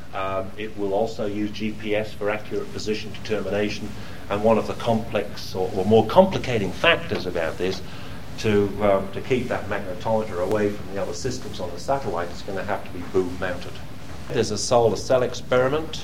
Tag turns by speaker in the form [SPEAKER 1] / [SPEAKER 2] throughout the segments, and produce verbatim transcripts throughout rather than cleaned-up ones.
[SPEAKER 1] Um, it will also use G P S for accurate position determination, and one of the complex or, or more complicating factors about this, to um, to keep that magnetometer away from the other systems on the satellite, is going to have to be boom mounted. There's a solar cell experiment,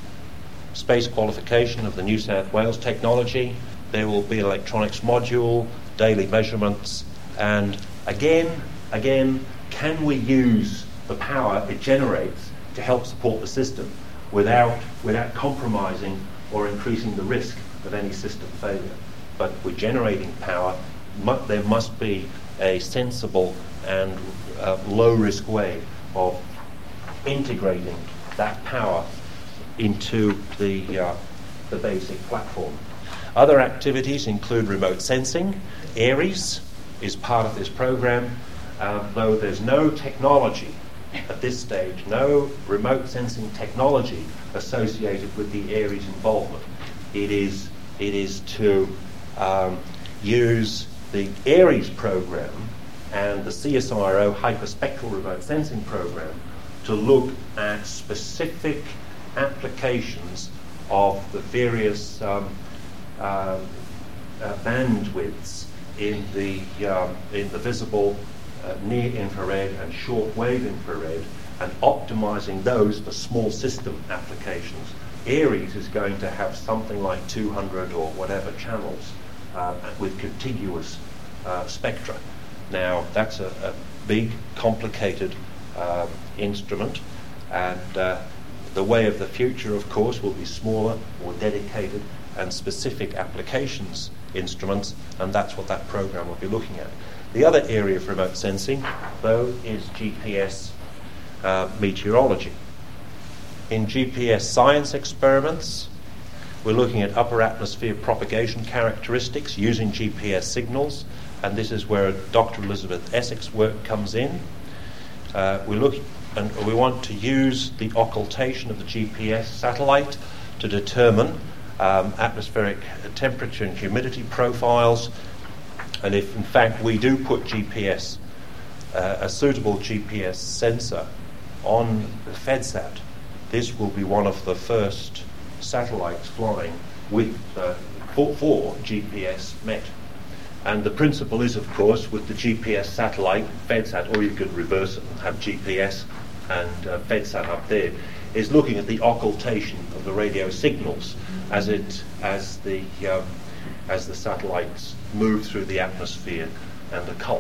[SPEAKER 1] space qualification of the New South Wales technology. There will be an electronics module, daily measurements, and again, again, can we use the power it generates to help support the system without without compromising or increasing the risk of any system failure? But we're generating power. Mu- there must be a sensible and uh, low-risk way of integrating that power into the uh, the basic platform. Other activities include remote sensing. ARES is part of this program, uh, though there's no technology at this stage, no remote sensing technology associated with the ARES involvement. It is it is to um, use the ARES program and the C S I R O hyperspectral remote sensing program to look at specific applications of the various um, uh, uh, bandwidths in the um, in the visible, uh, near infrared and short wave infrared, and optimizing those for small system applications. ARES is going to have something like two hundred or whatever channels uh, with contiguous uh, spectra. Now that's a, a big, complicated uh, instrument, and uh, the way of the future, of course, will be smaller, more dedicated, and specific applications instruments, and that's what that program will be looking at. The other area of remote sensing, though, is G P S uh, meteorology. In G P S science experiments, we're looking at upper atmosphere propagation characteristics using G P S signals, and this is where Doctor Elizabeth Essex work comes in. Uh, we look and we want to use the occultation of the G P S satellite to determine um, atmospheric temperature and humidity profiles, and if in fact we do put G P S, uh, a suitable G P S sensor on the FedSat, this will be one of the first satellites flying with uh, for, for G P S met. And the principle is, of course, with the G P S satellite, FedSat, or you could reverse it and have G P S and uh, FedSat up there, is looking at the occultation of the radio signals as it as the um, as the satellites move through the atmosphere and occult.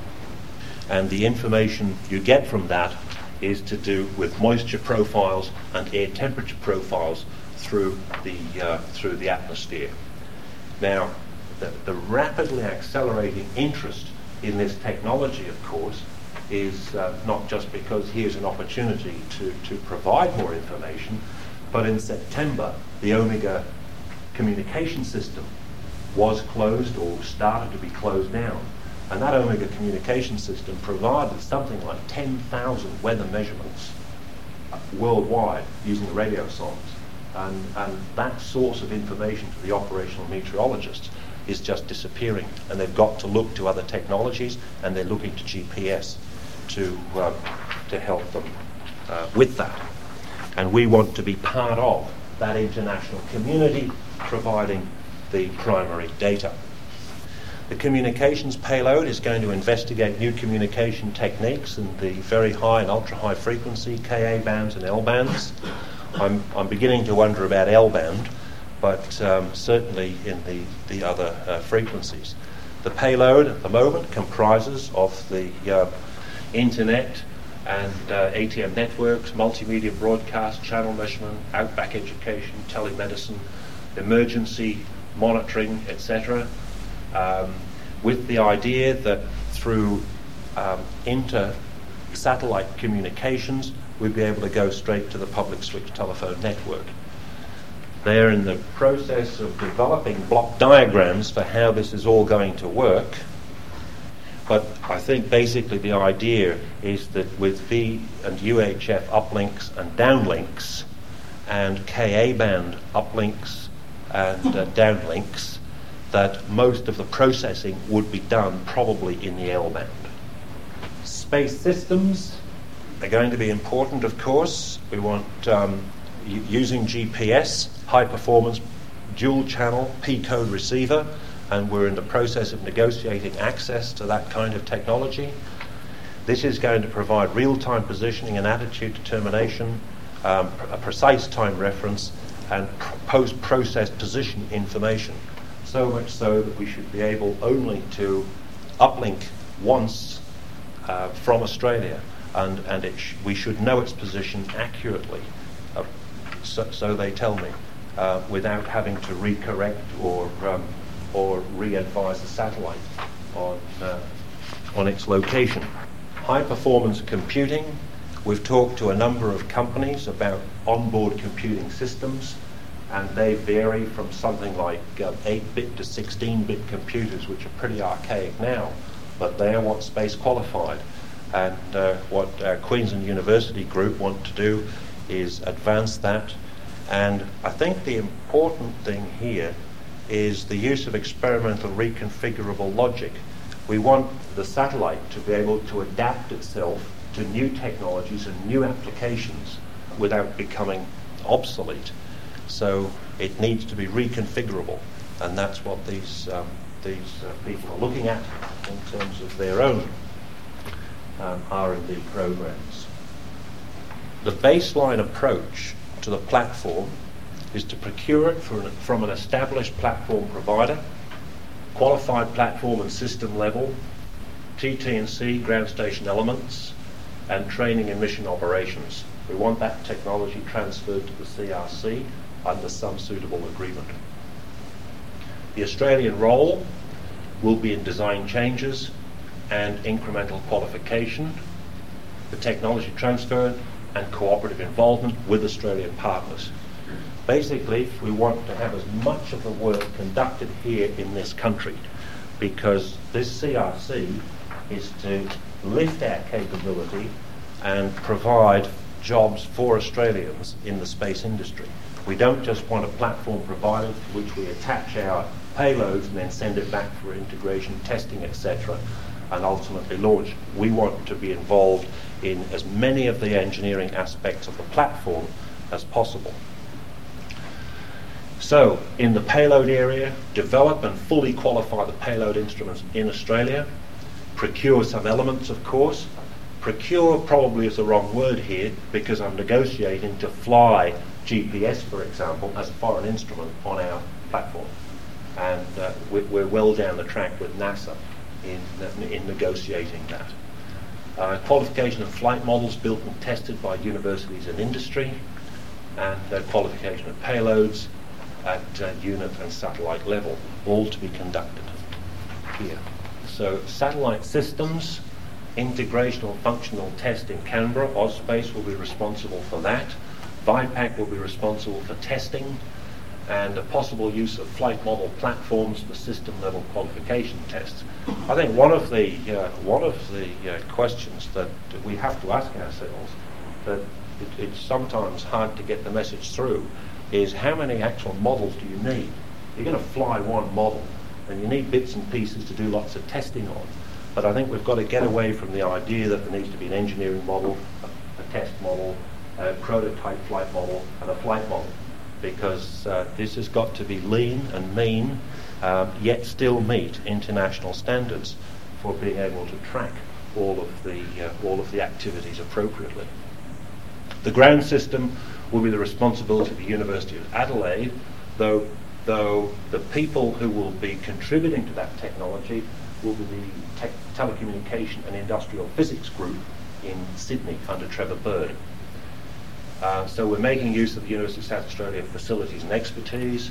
[SPEAKER 1] And the information you get from that is to do with moisture profiles and air temperature profiles through the uh, through the atmosphere. Now, the, the rapidly accelerating interest in this technology, of course, is uh, not just because here's an opportunity to, to provide more information, but in September, the Omega communication system was closed or started to be closed down. And that Omega communication system provided something like ten thousand weather measurements worldwide using the radio sondes. And, and that source of information for the operational meteorologists is just disappearing. And they've got to look to other technologies, and they're looking to G P S to, um, to help them uh, with that. And we want to be part of that international community providing the primary data. The communications payload is going to investigate new communication techniques in the very high and ultra-high frequency Ka bands and L bands. I'm, I'm beginning to wonder about L band, but um, certainly in the, the other uh, frequencies. The payload at the moment comprises of the uh, internet and uh, A T M networks, multimedia broadcast, channel measurement, outback education, telemedicine, emergency monitoring, et cetera, um, with the idea that through um, inter-satellite communications, we'd be able to go straight to the public switch telephone network. They're in the process of developing block diagrams for how this is all going to work. But I think basically the idea is that with V and U H F uplinks and downlinks, and Ka band uplinks and uh, downlinks, that most of the processing would be done probably in the L band. Space systems, are going to be important, of course. We want um, u- using G P S, high performance, dual channel, P code receiver, and we're in the process of negotiating access to that kind of technology. This is going to provide real-time positioning and attitude determination, um, a precise time reference, and pr- post-process position information. So much so that we should be able only to uplink once uh, from Australia, and, and it sh- we should know its position accurately, uh, so, so they tell me, uh, without having to recorrect or um, or re-advise the satellite on uh, on its location. High performance computing. We've talked to a number of companies about onboard computing systems, and they vary from something like uh, eight bit to sixteen bit computers, which are pretty archaic now, but they are what's space qualified. And uh, what our Queensland University group want to do is advance that. And I think the important thing here is the use of experimental reconfigurable logic. We want the satellite to be able to adapt itself to new technologies and new applications without becoming obsolete. So it needs to be reconfigurable, and that's what these um, these uh, people are looking at in terms of their own um, R and D programs. The baseline approach to the platform is to procure it for an, from an established platform provider, qualified platform and system level, T T and C ground station elements, and training and mission operations. We want that technology transferred to the C R C under some suitable agreement. The Australian role will be in design changes and incremental qualification, the technology transfer and cooperative involvement with Australian partners. Basically, we want to have as much of the work conducted here in this country, because this C R C is to lift our capability and provide jobs for Australians in the space industry. We don't just want a platform provider to which we attach our payloads and then send it back for integration, testing, et cetera, and ultimately launch. We want to be involved in as many of the engineering aspects of the platform as possible. So, in the payload area, develop and fully qualify the payload instruments in Australia, procure some elements, of course. Procure probably is the wrong word here, because I'm negotiating to fly G P S, for example, as a foreign instrument on our platform. And uh, we're, we're well down the track with NASA in, uh, in negotiating that. Uh, qualification of flight models built and tested by universities and industry, and uh, qualification of payloads at uh, unit and satellite level, all to be conducted here. So satellite systems, integration or functional test in Canberra. Ozspace will be responsible for that. Vipac will be responsible for testing, and a possible use of flight model platforms for system level qualification tests. I think one of the uh, one of the uh, questions that we have to ask ourselves, that it, it's sometimes hard to get the message through, is how many actual models do you need? You're going to fly one model, and you need bits and pieces to do lots of testing on. But I think we've got to get away from the idea that there needs to be an engineering model, a, a test model, a prototype flight model, and a flight model, because uh, this has got to be lean and mean, um, yet still meet international standards for being able to track all of the uh, all of the activities appropriately. The ground system will be the responsibility of the University of Adelaide, though though the people who will be contributing to that technology will be the te- Telecommunication and Industrial Physics Group in Sydney under Trevor Bird. Uh, so we're making use of the University of South Australia facilities and expertise,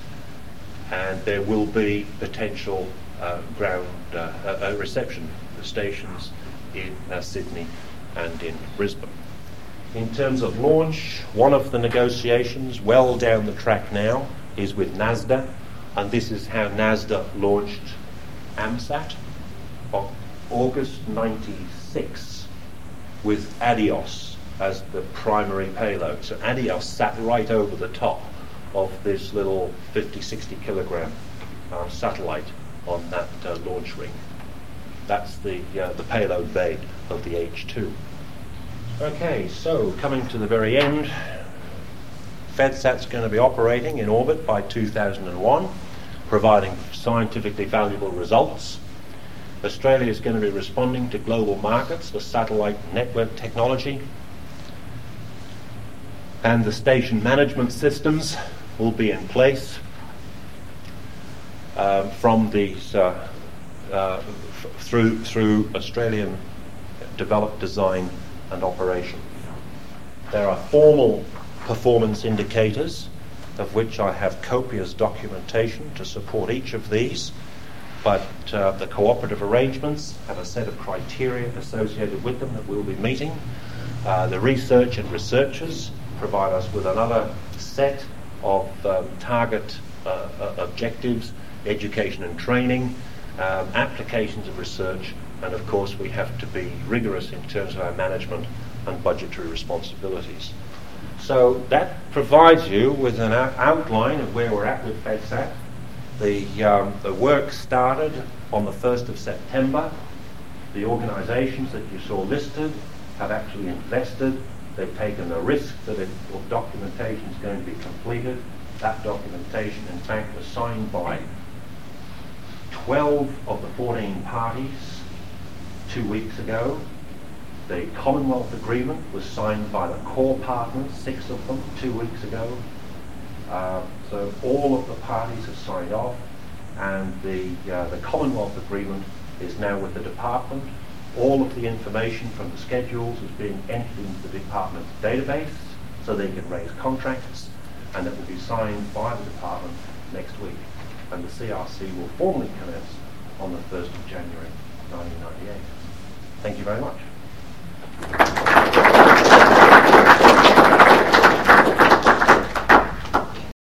[SPEAKER 1] and there will be potential uh, ground uh, uh, reception stations in uh, Sydney and in Brisbane. In terms of launch, one of the negotiations well down the track now is with NASDA, and this is how NASDA launched AMSAT of August ninety-six with ADIOS as the primary payload. So ADIOS sat right over the top of this little fifty, sixty kilogram uh, satellite on that uh, launch ring. That's the, uh, the payload bay of the H two. Okay, so coming to the very end, FedSat's going to be operating in orbit by two thousand one, providing scientifically valuable results. Australia is going to be responding to global markets for satellite network technology, and the station management systems will be in place um, from these uh, uh, f- through through Australian developed design and operation. There are formal performance indicators, of which I have copious documentation to support each of these, but uh, the cooperative arrangements have a set of criteria associated with them that we'll be meeting. Uh, the research and researchers provide us with another set of um, target uh, uh, objectives, education and training, um, applications of research, and of course we have to be rigorous in terms of our management and budgetary responsibilities. So that provides you with an out- outline of where we're at with FedSat. The, um, the work started on the first of September. The organisations that you saw listed have actually invested. They've taken the risk that if documentation is going to be completed. That documentation, in fact, was signed by twelve of the fourteen parties two weeks ago. The Commonwealth Agreement was signed by the core partners, six of them, two weeks ago. Uh, so all of the parties have signed off, and the, uh, the Commonwealth Agreement is now with the department. All of the information from the schedules is being entered into the department's database so they can raise contracts, and it will be signed by the department next week. And the C R C will formally commence on the first of January nineteen ninety-eight. Thank you very much.